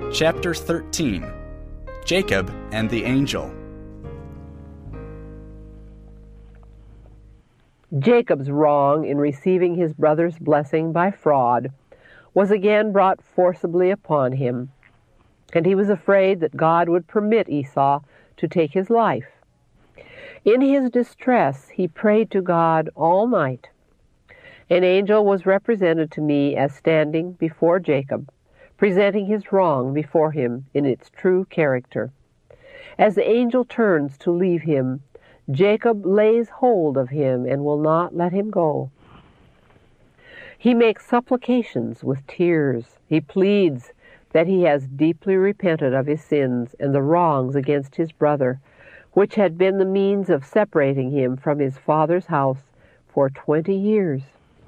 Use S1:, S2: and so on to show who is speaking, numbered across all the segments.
S1: Chapter 13. Jacob and the Angel.
S2: Jacob's wrong in receiving his brother's blessing by fraud was again brought forcibly upon him, and he was afraid that God would permit Esau to take his life. In his distress, he prayed to God all night. An angel was represented to me as standing before Jacob, presenting his wrong before him in its true character. As the angel turns to leave him, Jacob lays hold of him and will not let him go. He makes supplications with tears. He pleads that he has deeply repented of his sins and the wrongs against his brother, which had been the means of separating him from his father's house for 20 years.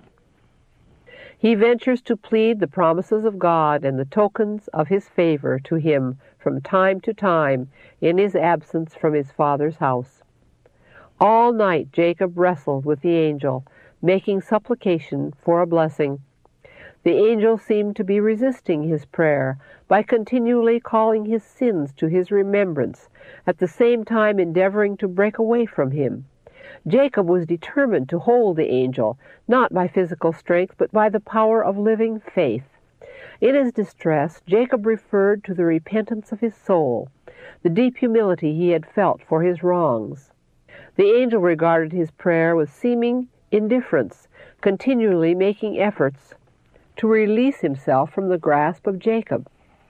S2: He ventures to plead the promises of God and the tokens of his favor to him from time to time in his absence from his father's house. All night Jacob wrestled with the angel, making supplication for a blessing. The angel seemed to be resisting his prayer by continually calling his sins to his remembrance, at the same time endeavoring to break away from him. Jacob was determined to hold the angel, not by physical strength, but by the power of living faith. In his distress, Jacob referred to the repentance of his soul, the deep humility he had felt for his wrongs. The angel regarded his prayer with seeming indifference, continually making efforts to release himself from the grasp of Jacob.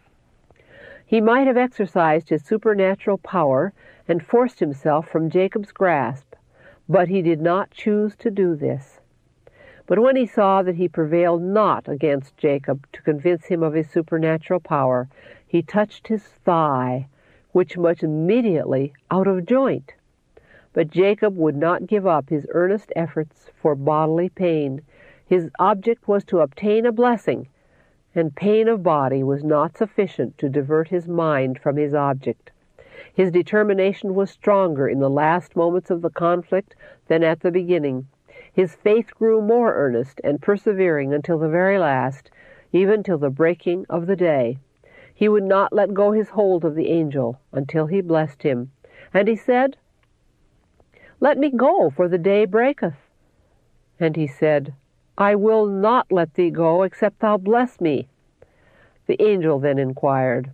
S2: He might have exercised his supernatural power and forced himself from Jacob's grasp, but he did not choose to do this. But when he saw that he prevailed not against Jacob to convince him of his supernatural power, he touched his thigh, which was immediately out of joint. But Jacob would not give up his earnest efforts for bodily pain. His object was to obtain a blessing, and pain of body was not sufficient to divert his mind from his object. His determination was stronger in the last moments of the conflict than at the beginning. His faith grew more earnest and persevering until the very last, even till the breaking of the day. He would not let go his hold of the angel until he blessed him. And he said, "Let me go, for the day breaketh." And he said, "I will not let thee go, except thou bless me." The angel then inquired,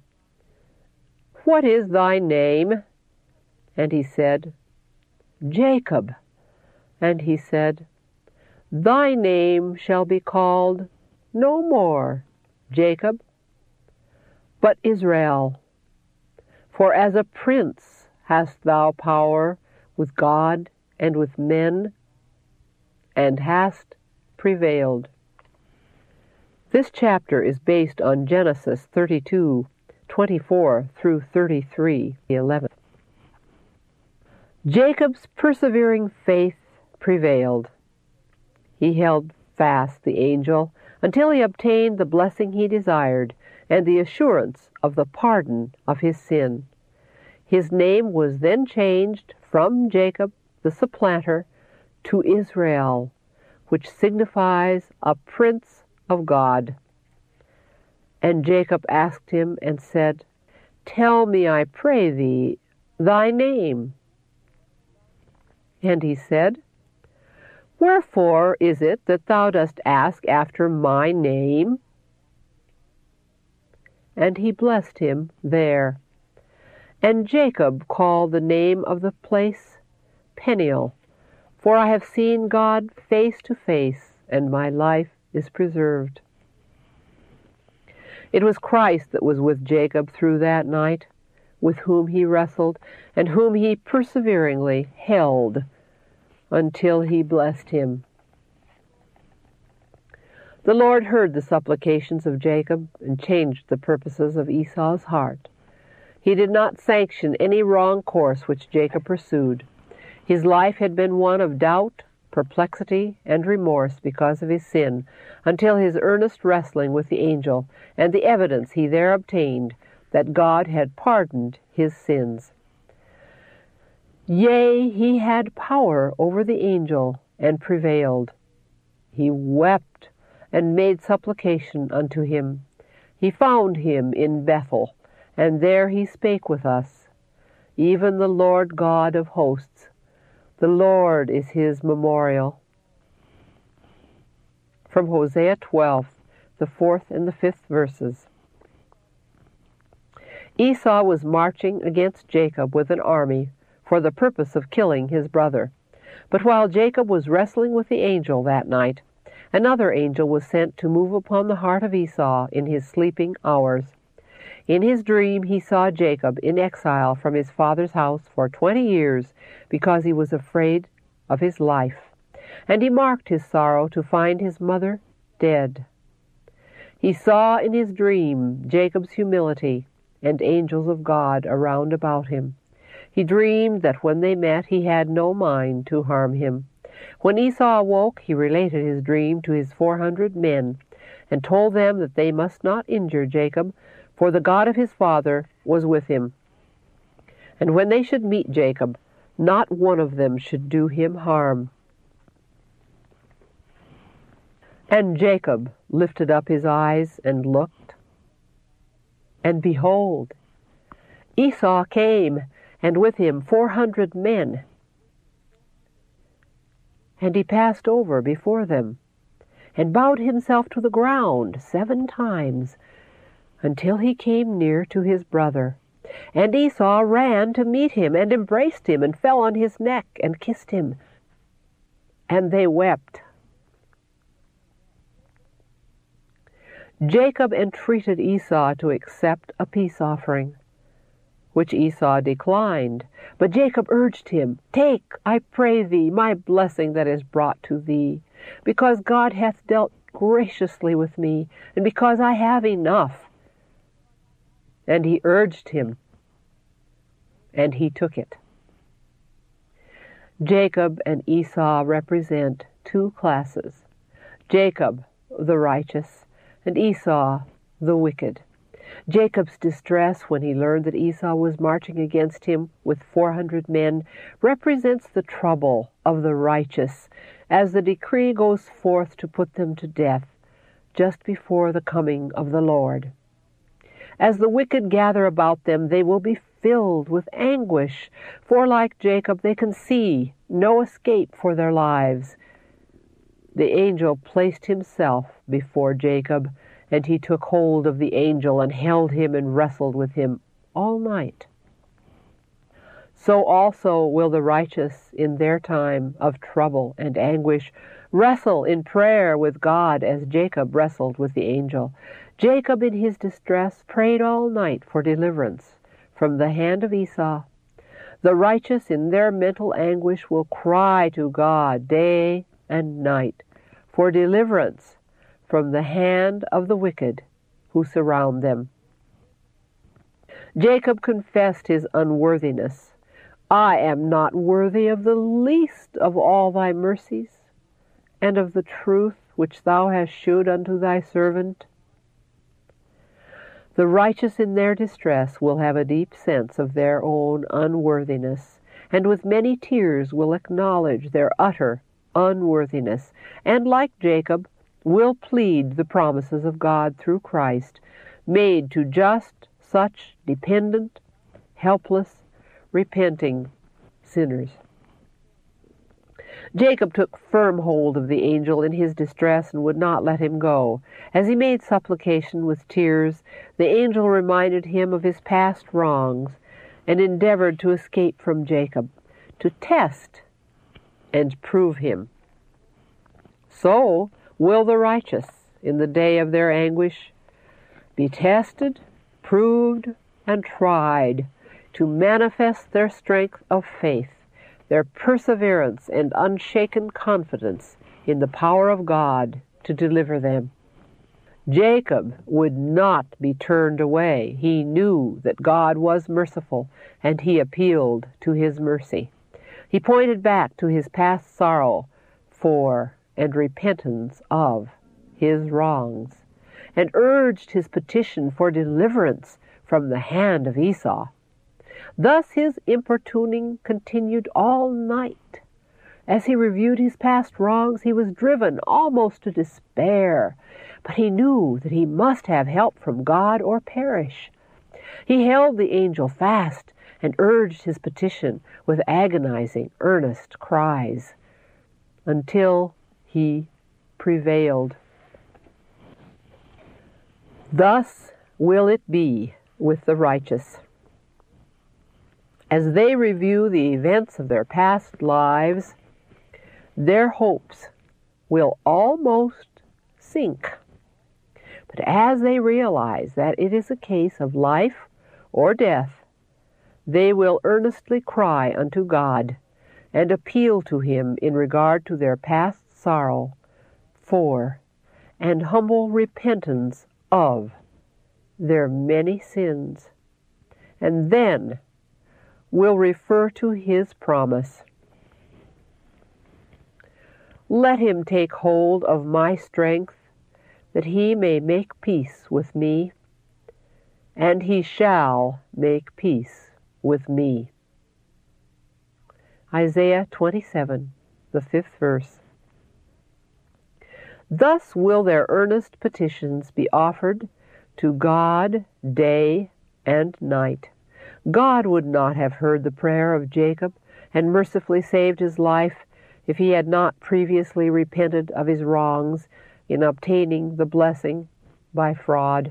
S2: "What is thy name?" And he said, "Jacob." And he said, "Thy name shall be called no more Jacob, but Israel. For as a prince hast thou power with God and with men, and hast prevailed." This chapter is based on Genesis 32:24 through 33:11. Jacob's persevering faith prevailed. He held fast the angel until he obtained the blessing he desired and the assurance of the pardon of his sin. His name was then changed from Jacob the supplanter to Israel, which signifies a prince of God. And Jacob asked him and said, "Tell me, I pray thee, thy name." And he said, "Wherefore is it that thou dost ask after my name?" And he blessed him there. And Jacob called the name of the place Peniel, for I have seen God face to face, and my life is preserved. It was Christ that was with Jacob through that night, with whom he wrestled, and whom he perseveringly held until he blessed him. The Lord heard the supplications of Jacob and changed the purposes of Esau's heart. He did not sanction any wrong course which Jacob pursued. His life had been one of doubt, perplexity, and remorse because of his sin, until his earnest wrestling with the angel and the evidence he there obtained that God had pardoned his sins. Yea, he had power over the angel and prevailed. He wept and made supplication unto him, He found him in Bethel, and there he spake with us. Even the Lord God of hosts, the Lord is his memorial. From Hosea 12, the 4th and the 5th verses. Esau was marching against Jacob with an army for the purpose of killing his brother. But while Jacob was wrestling with the angel that night, another angel was sent to move upon the heart of Esau in his sleeping hours. In his dream he saw Jacob in exile from his father's house for 20 years because he was afraid of his life, and he marked his sorrow to find his mother dead. He saw in his dream Jacob's humility and angels of God around about him. He dreamed that when they met he had no mind to harm him. When Esau awoke, he related his dream to his 400 men, and told them that they must not injure Jacob, for the God of his father was with him. And when they should meet Jacob, not one of them should do him harm. And Jacob lifted up his eyes and looked, and behold, Esau came, and with him 400 men. And he passed over before them, and bowed himself to the ground 7 times, until he came near to his brother. And Esau ran to meet him, and embraced him, and fell on his neck, and kissed him. And they wept. Jacob entreated Esau to accept a peace offering, which Esau declined. But Jacob urged him, "Take, I pray thee, my blessing that is brought to thee, because God hath dealt graciously with me, and because I have enough." And he urged him, and he took it. Jacob and Esau represent 2 classes: Jacob, the righteous, and Esau, the wicked. Jacob's distress when he learned that Esau was marching against him with 400 men represents the trouble of the righteous as the decree goes forth to put them to death just before the coming of the Lord. As the wicked gather about them, they will be filled with anguish, for like Jacob they can see no escape for their lives. The angel placed himself before Jacob, and he took hold of the angel and held him and wrestled with him all night. So also will the righteous in their time of trouble and anguish wrestle in prayer with God as Jacob wrestled with the angel. Jacob in his distress prayed all night for deliverance from the hand of Esau. The righteous in their mental anguish will cry to God day and night for deliverance from the hand of the wicked who surround them. Jacob confessed his unworthiness. "I am not worthy of the least of all thy mercies, and of the truth which thou hast shewed unto thy servant." The righteous in their distress will have a deep sense of their own unworthiness, and with many tears will acknowledge their utter unworthiness, and like Jacob, will plead the promises of God through Christ, made to just such dependent, helpless, repenting sinners. Jacob took firm hold of the angel in his distress and would not let him go. As he made supplication with tears, the angel reminded him of his past wrongs and endeavored to escape from Jacob, to test and prove him. So will the righteous, in the day of their anguish, be tested, proved, and tried to manifest their strength of faith, their perseverance and unshaken confidence in the power of God to deliver them. Jacob would not be turned away. He knew that God was merciful, and he appealed to his mercy. He pointed back to his past sorrow for and repentance of his wrongs, and urged his petition for deliverance from the hand of Esau. Thus his importuning continued all night. As he reviewed his past wrongs, he was driven almost to despair but he knew that he must have help from God or perish. He held the angel fast and urged his petition with agonizing, earnest cries until he prevailed. Thus will it be with the righteous. As they review the events of their past lives, their hopes will almost sink. But as they realize that it is a case of life or death, they will earnestly cry unto God and appeal to Him in regard to their past sorrow for and humble repentance of their many sins, and then will refer to His promise. Let him take hold of my strength, that he may make peace with me, and he shall make peace with me. Isaiah 27, the 5th verse. Thus will their earnest petitions be offered to God day and night. God would not have heard the prayer of Jacob and mercifully saved his life if he had not previously repented of his wrongs in obtaining the blessing by fraud.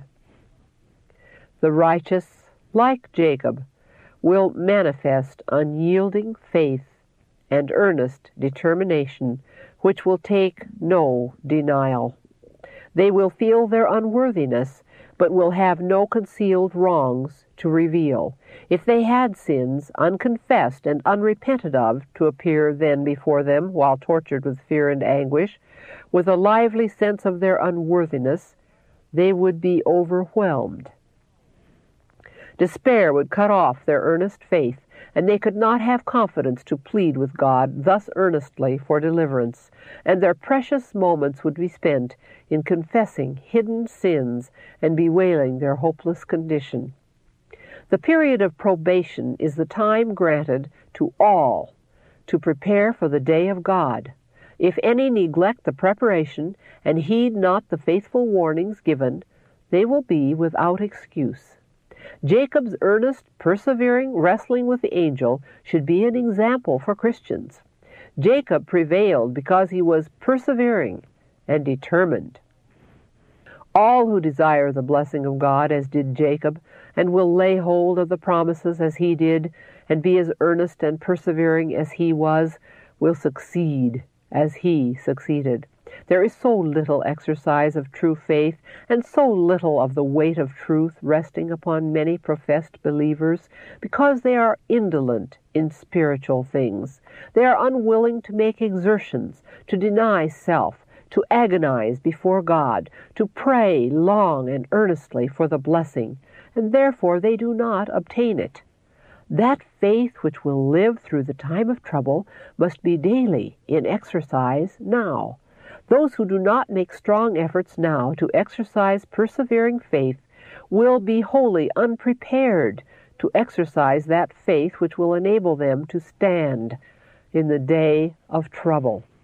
S2: The righteous, like Jacob, will manifest unyielding faith and earnest determination, which will take no denial. They will feel their unworthiness, but will have no concealed wrongs to reveal. If they had sins unconfessed and unrepented of to appear then before them while tortured with fear and anguish, with a lively sense of their unworthiness, they would be overwhelmed. Despair would cut off their earnest faith, and they could not have confidence to plead with God thus earnestly for deliverance, and their precious moments would be spent in confessing hidden sins and bewailing their hopeless condition. The period of probation is the time granted to all to prepare for the day of God. If any neglect the preparation and heed not the faithful warnings given, they will be without excuse. Jacob's earnest, persevering wrestling with the angel should be an example for Christians. Jacob prevailed because he was persevering and determined. All who desire the blessing of God as did Jacob, and will lay hold of the promises as he did, and be as earnest and persevering as he was, will succeed as he succeeded. There is so little exercise of true faith, and so little of the weight of truth resting upon many professed believers, because they are indolent in spiritual things. They are unwilling to make exertions, to deny self, to agonize before God, to pray long and earnestly for the blessing, and therefore they do not obtain it. That faith which will live through the time of trouble must be daily in exercise now. Those who do not make strong efforts now to exercise persevering faith will be wholly unprepared to exercise that faith which will enable them to stand in the day of trouble.